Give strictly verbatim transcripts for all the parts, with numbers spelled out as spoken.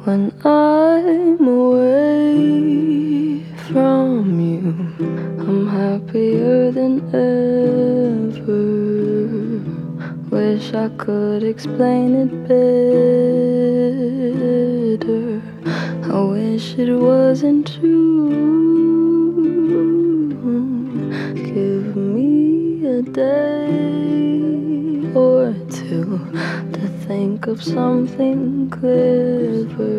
when I'm away from you. I'm happier than ever. Wish I could explain it better. I wish it wasn't true. Give me a day or two to think of something clever,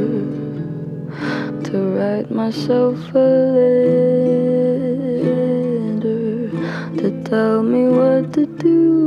to write myself a letter, to tell me what to do.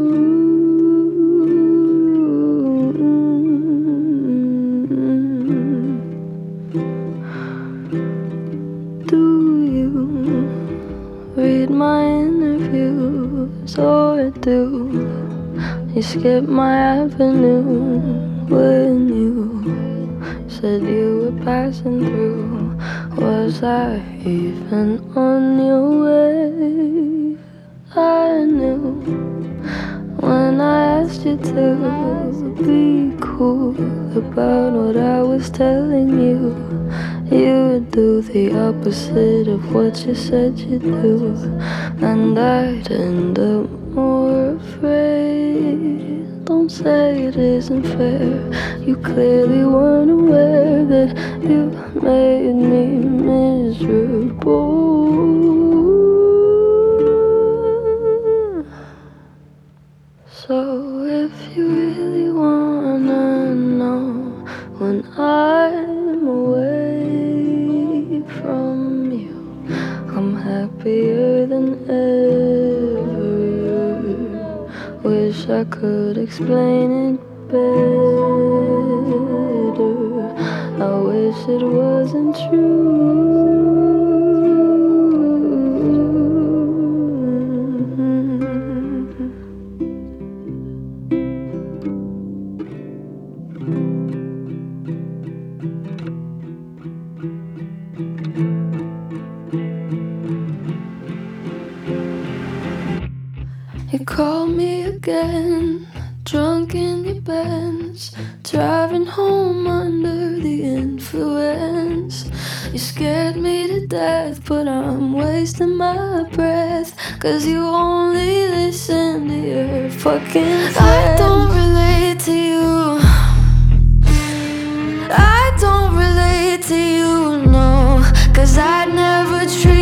Do you read my interviews, or do you skip my avenue when you said you were passing through? Was I even on your way? I knew when I asked you to be cool about what I was telling you, you would do the opposite of what you said you'd do, and I'd end up more afraid. Don't say it isn't fair. You clearly weren't aware that you made me miserable. So if you really wanna know when I'm away from you, I'm happier than ever. Wish I could explain it better. I wish it wasn't true. You called me again, drunk in your Benz, driving home under the influence. You scared me to death, but I'm wasting my breath, 'cause you only listen to your fucking friends. I don't relate to you, I don't relate to you, no, 'cause I'd never treat